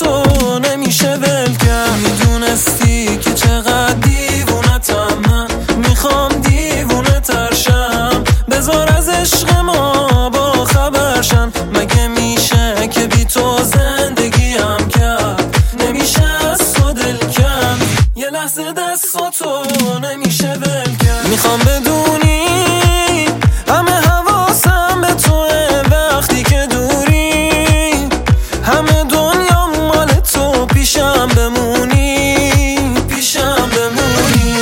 دستاتو نمیشه ول کرد. میدونستی که چقدر دیوونتم من، میخوام دیوونه ترشم. بذار از عشق ما با خبرشن، مگه میشه که بی تو زندگیم کرد؟ نمیشه از تو دل کند، یه لحظه دستاتو نمیشه ول کرد. میخوام بدونی همه حواسم به توه وقتی که دوری، همه دنیا مال تو، پیشم بمونی، پیشم بمونی.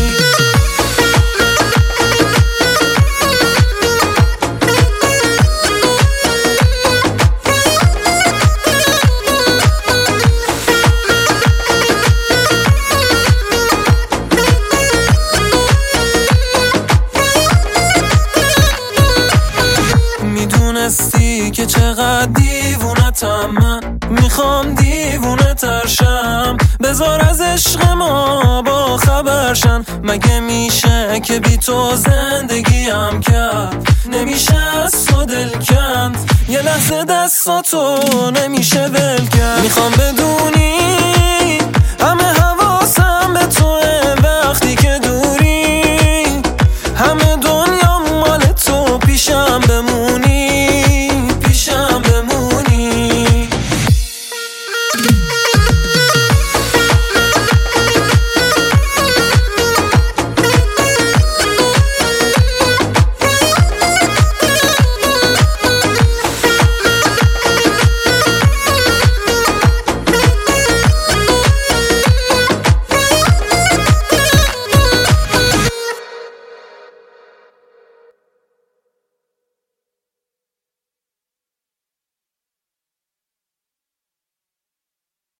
میدونستی که چقدر دیوونتم من، میخوام دیوونه ترشم. بذار از عشق ما با خبرشن، مگه میشه که بی تو زندگیم کرد؟ نمیشه از تو دل کند، یه لحظه دستاتو نمیشه ول کرد. میخوام